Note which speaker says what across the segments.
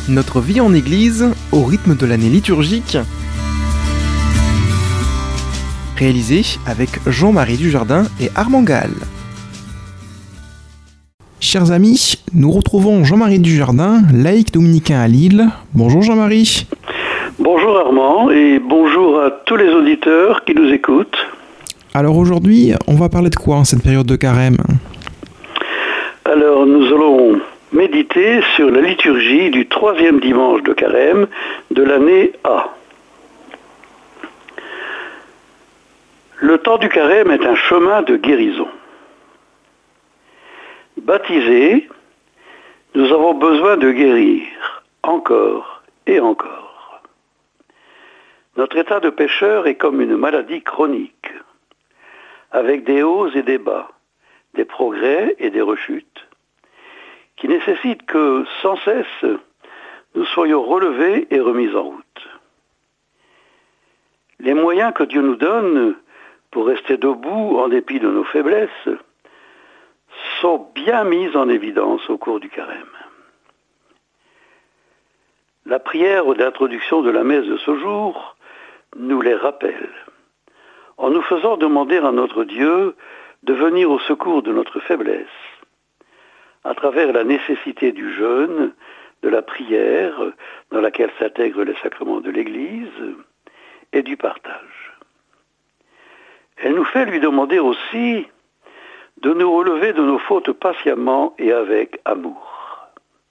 Speaker 1: Notre vie en Église au rythme de l'année liturgique. Réalisé avec Jean-Marie Dujardin et Armand Gall. Chers amis, nous retrouvons Jean-Marie Dujardin, laïc dominicain à Lille. Bonjour Jean-Marie.
Speaker 2: Bonjour Armand et bonjour à tous les auditeurs qui nous écoutent.
Speaker 1: Alors aujourd'hui, on va parler de quoi en cette période de carême ?
Speaker 2: Alors nous allons méditer sur la liturgie du 3e dimanche de carême de l'année A. Le temps du carême est un chemin de guérison. Baptisés, nous avons besoin de guérir, encore et encore. Notre état de pécheur est comme une maladie chronique, avec des hauts et des bas, des progrès et des rechutes, qui nécessitent que, sans cesse, nous soyons relevés et remis en route. Les moyens que Dieu nous donne pour rester debout en dépit de nos faiblesses sont bien mis en évidence au cours du carême. La prière d'introduction de la messe de ce jour nous les rappelle, en nous faisant demander à notre Dieu de venir au secours de notre faiblesse, à travers la nécessité du jeûne, de la prière, dans laquelle s'intègrent les sacrements de l'Église, et du partage. Elle nous fait lui demander aussi de nous relever de nos fautes patiemment et avec amour.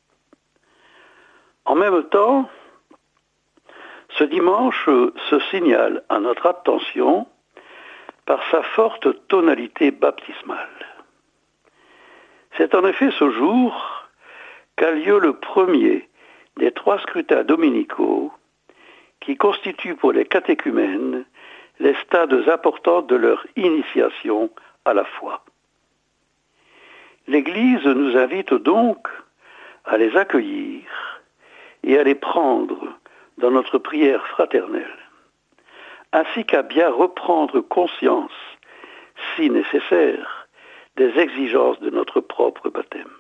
Speaker 2: En même temps, ce dimanche se signale à notre attention par sa forte tonalité baptismale. C'est en effet ce jour qu'a lieu le premier des 3 scrutins dominicaux qui constituent pour les catéchumènes les stades importants de leur initiation à la foi. L'Église nous invite donc à les accueillir et à les prendre dans notre prière fraternelle, ainsi qu'à bien reprendre conscience, si nécessaire, des exigences de notre propre baptême.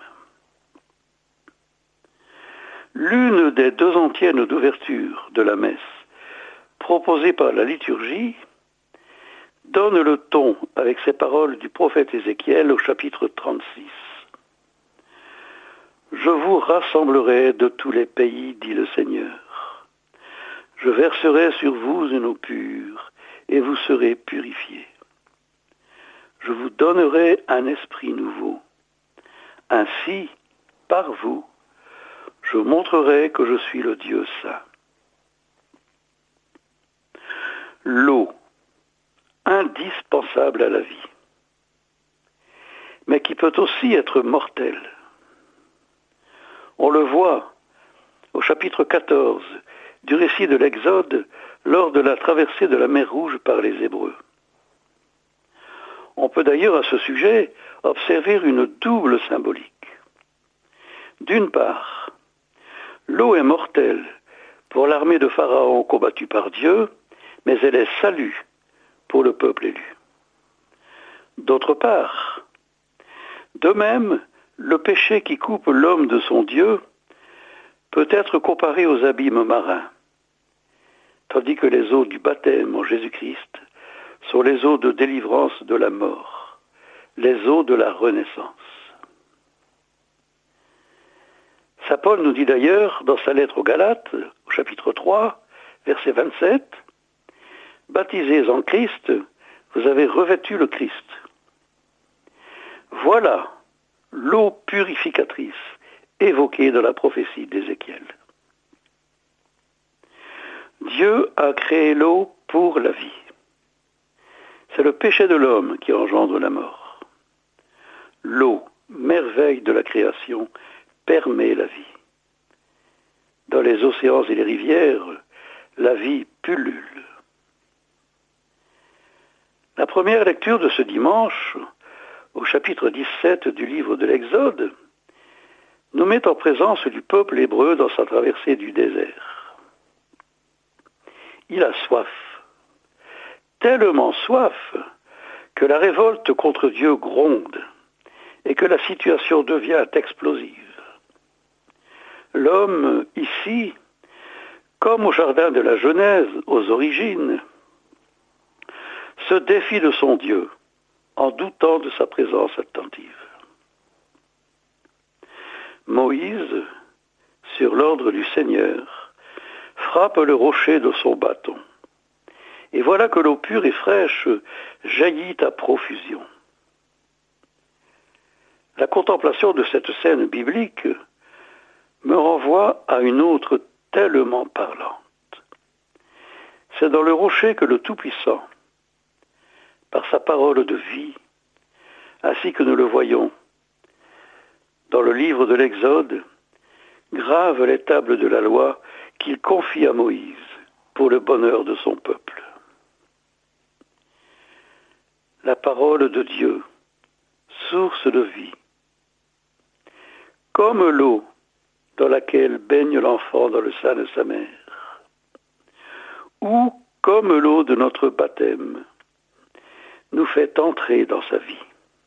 Speaker 2: L'une des 2 antiennes d'ouverture de la messe proposée par la liturgie donne le ton avec ces paroles du prophète Ézéchiel au chapitre 36. « Je vous rassemblerai de tous les pays, dit le Seigneur. Je verserai sur vous une eau pure, et vous serez purifiés. Je vous donnerai un esprit nouveau. Ainsi, par vous, je montrerai que je suis le Dieu saint. » L'eau, indispensable à la vie, mais qui peut aussi être mortelle. On le voit au chapitre 14 du récit de l'Exode lors de la traversée de la mer Rouge par les Hébreux. On peut d'ailleurs à ce sujet observer une double symbolique. D'une part, l'eau est mortelle pour l'armée de Pharaon combattue par Dieu, mais elle est salut pour le peuple élu. D'autre part, de même, le péché qui coupe l'homme de son Dieu peut être comparé aux abîmes marins, tandis que les eaux du baptême en Jésus-Christ sont les eaux de délivrance de la mort, les eaux de la renaissance. Saint Paul nous dit d'ailleurs dans sa lettre aux Galates, au chapitre 3, verset 27, « Baptisés en Christ, vous avez revêtu le Christ. » Voilà l'eau purificatrice évoquée dans la prophétie d'Ézéchiel. Dieu a créé l'eau pour la vie. C'est le péché de l'homme qui engendre la mort. L'eau, merveille de la création, permet la vie. Dans les océans et les rivières, la vie pullule. La première lecture de ce dimanche, au chapitre 17 du livre de l'Exode, nous met en présence du peuple hébreu dans sa traversée du désert. Il a soif, tellement soif que la révolte contre Dieu gronde et que la situation devient explosive. L'homme, ici, comme au jardin de la Genèse, aux origines, se défie de son Dieu en doutant de sa présence attentive. Moïse, sur l'ordre du Seigneur, frappe le rocher de son bâton. Et voilà que l'eau pure et fraîche jaillit à profusion. La contemplation de cette scène biblique me renvoie à une autre tellement parlante. C'est dans le rocher que le Tout-Puissant, par sa parole de vie, ainsi que nous le voyons dans le livre de l'Exode, grave les tables de la loi qu'il confie à Moïse pour le bonheur de son peuple. La parole de Dieu, source de vie, comme l'eau dans laquelle baigne l'enfant dans le sein de sa mère, ou comme l'eau de notre baptême, nous fait entrer dans sa vie.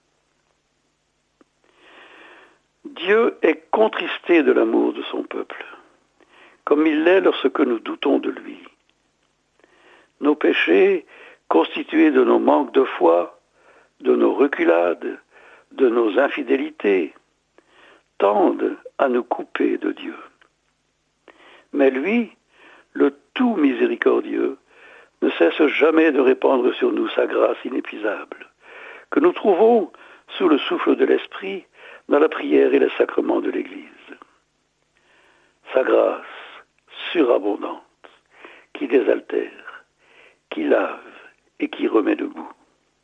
Speaker 2: Dieu est contristé de l'amour de son peuple, comme il l'est lorsque nous doutons de lui. Nos péchés, constitués de nos manques de foi, de nos reculades, de nos infidélités, tendent à nous couper de Dieu. Mais lui, le tout miséricordieux, ne cesse jamais de répandre sur nous sa grâce inépuisable, que nous trouvons sous le souffle de l'Esprit dans la prière et les sacrements de l'Église. Sa grâce surabondante, qui désaltère, qui lave et qui remet debout.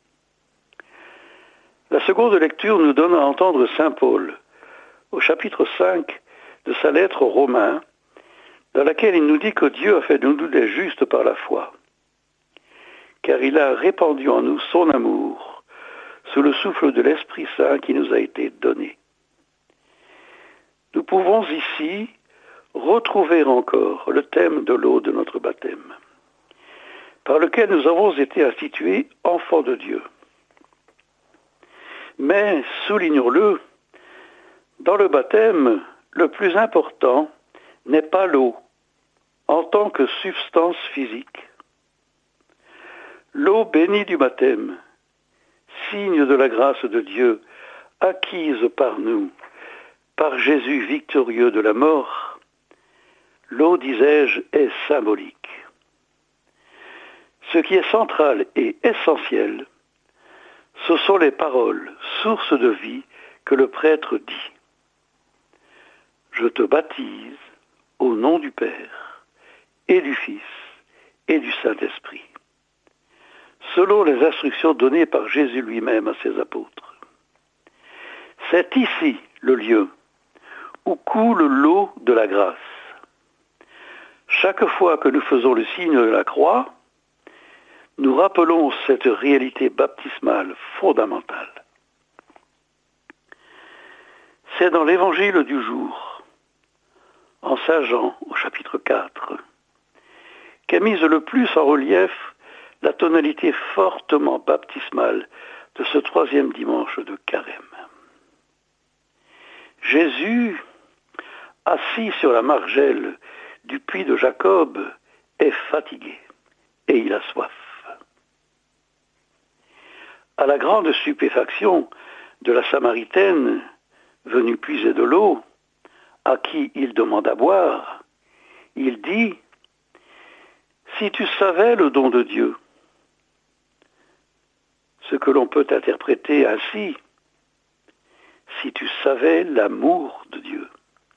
Speaker 2: La seconde lecture nous donne à entendre saint Paul, au chapitre 5 de sa lettre aux Romains, dans laquelle il nous dit que Dieu a fait de nous des justes par la foi, car il a répandu en nous son amour sous le souffle de l'Esprit Saint qui nous a été donné. Nous pouvons ici retrouver encore le thème de l'eau de notre baptême, par lequel nous avons été institués enfants de Dieu. Mais, soulignons-le, dans le baptême, le plus important n'est pas l'eau en tant que substance physique. L'eau bénie du baptême, signe de la grâce de Dieu acquise par nous, par Jésus victorieux de la mort, l'eau, disais-je, est symbolique. Ce qui est central et essentiel, ce sont les paroles, sources de vie, que le prêtre dit. Je te baptise au nom du Père et du Fils et du Saint-Esprit, selon les instructions données par Jésus lui-même à ses apôtres. C'est ici le lieu où coule l'eau de la grâce. Chaque fois que nous faisons le signe de la croix, nous rappelons cette réalité baptismale fondamentale. C'est dans l'évangile du jour, en saint Jean au chapitre 4, qu'est mise le plus en relief la tonalité fortement baptismale de ce troisième dimanche de Carême. Jésus, assis sur la margelle du puits de Jacob, est fatigué et il a soif. À la grande stupéfaction de la Samaritaine venue puiser de l'eau, à qui il demande à boire, il dit « Si tu savais le don de Dieu », ce que l'on peut interpréter ainsi, « Si tu savais l'amour de Dieu ».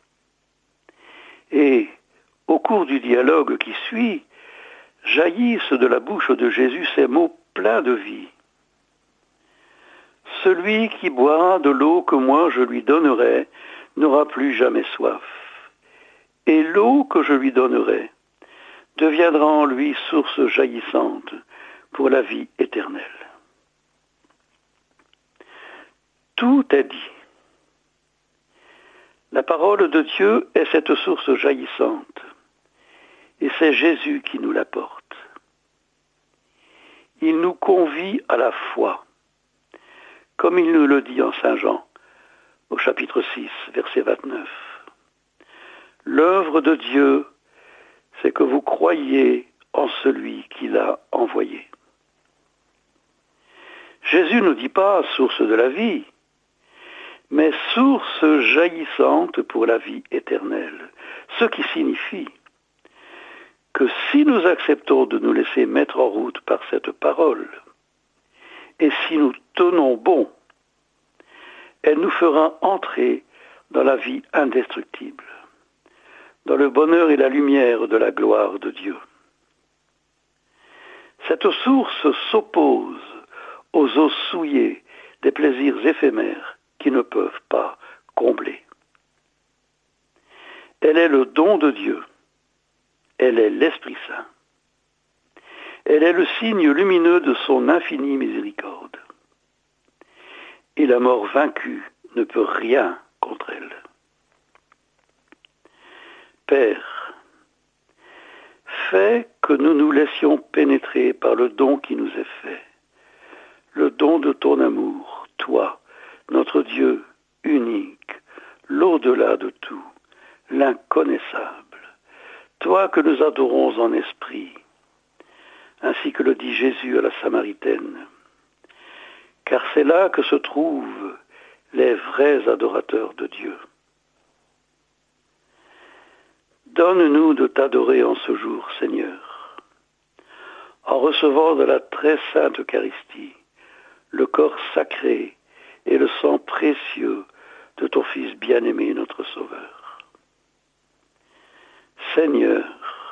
Speaker 2: Et au cours du dialogue qui suit, jaillissent de la bouche de Jésus ces mots pleins de vie. « Celui qui boira de l'eau que moi je lui donnerai n'aura plus jamais soif. Et l'eau que je lui donnerai deviendra en lui source jaillissante pour la vie éternelle. » Tout est dit. La parole de Dieu est cette source jaillissante, et c'est Jésus qui nous l'apporte. Il nous convie à la foi, comme il nous le dit en saint Jean, au chapitre 6, verset 29. L'œuvre de Dieu, c'est que vous croyiez en celui qui l'a envoyé. Jésus ne dit pas source de la vie, mais source jaillissante pour la vie éternelle, ce qui signifie que si nous acceptons de nous laisser mettre en route par cette parole, et si nous tenons bon, elle nous fera entrer dans la vie indestructible, dans le bonheur et la lumière de la gloire de Dieu. Cette source s'oppose aux eaux souillées des plaisirs éphémères qui ne peuvent pas combler. Elle est le don de Dieu. Elle est l'Esprit Saint. Elle est le signe lumineux de son infinie miséricorde. Et la mort vaincue ne peut rien contre elle. Père, fais que nous nous laissions pénétrer par le don qui nous est fait, le don de ton amour, toi, notre Dieu unique, l'au-delà de tout, l'inconnaissable, toi que nous adorons en esprit, ainsi que le dit Jésus à la Samaritaine, car c'est là que se trouvent les vrais adorateurs de Dieu. Donne-nous de t'adorer en ce jour, Seigneur, en recevant de la très sainte Eucharistie le corps sacré et le sang précieux de ton Fils bien-aimé, notre Sauveur. Seigneur,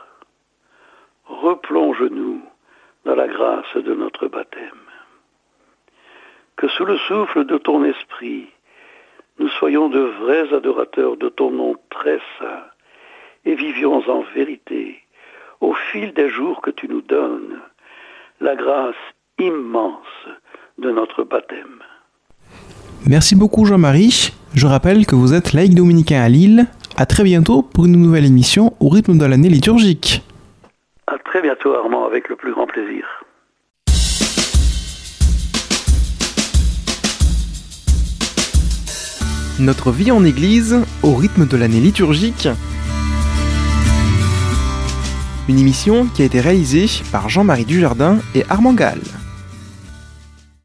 Speaker 2: replonge-nous dans la grâce de notre baptême. Que sous le souffle de ton esprit, nous soyons de vrais adorateurs de ton nom très saint et vivions en vérité, au fil des jours que tu nous donnes, la grâce immense de notre baptême.
Speaker 1: Merci beaucoup Jean-Marie. Je rappelle que vous êtes laïc dominicain à Lille. À très bientôt pour une nouvelle émission au rythme de l'année liturgique.
Speaker 2: À très bientôt Armand, avec le plus grand plaisir.
Speaker 1: Notre vie en Église au rythme de l'année liturgique. Une émission qui a été réalisée par Jean-Marie Dujardin et Armand Gall.